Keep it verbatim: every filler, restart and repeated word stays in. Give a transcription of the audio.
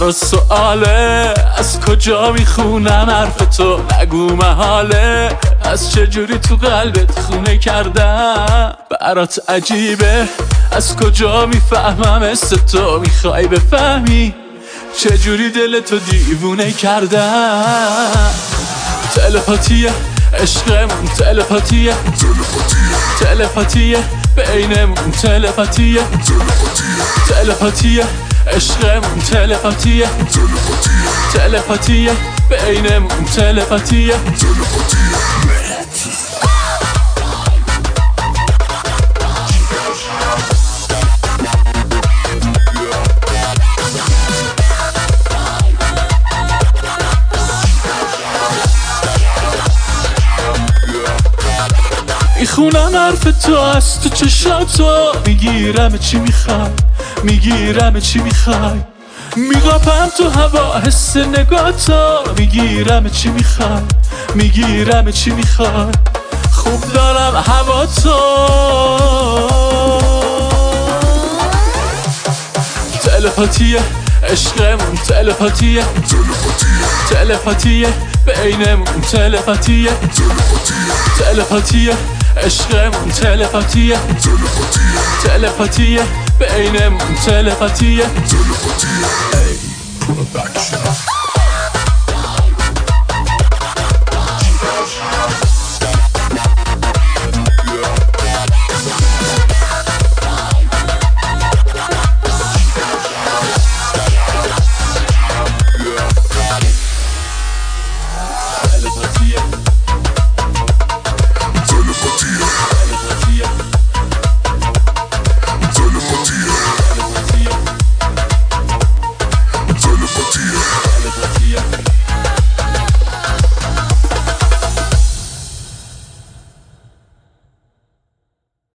برات سؤاله از کجا میخونم حرف تو، نگو محاله از چجوری تو قلبت خونه کردم. برات عجیبه از کجا میفهمم مثل تو میخوای بفهمی چجوری دلتو دیوونه کردم. تلپاتیه عشقمون، تلپاتیه تلپاتیه بینمون، تلپاتیه تلپاتیه عشقمون، تلپاتیه تلپاتیه بینمون، تلپاتیه. میخونم حرف تو از تو چشاتو، میگیرم چی میخوای میگیرم چی میخوای میقاپم تو هوا حس نگاتو، میگیرم چی میخوای میگیرم چی میخوای خوب دارم هوا تو. تلپاتیه عشقمون، تلپاتیه تلپاتیه بینمون، تلپاتیه تلپاتیه عشقمون، تلپاتیه تلپاتیه بینمون، تلپاتیه. Hey, production.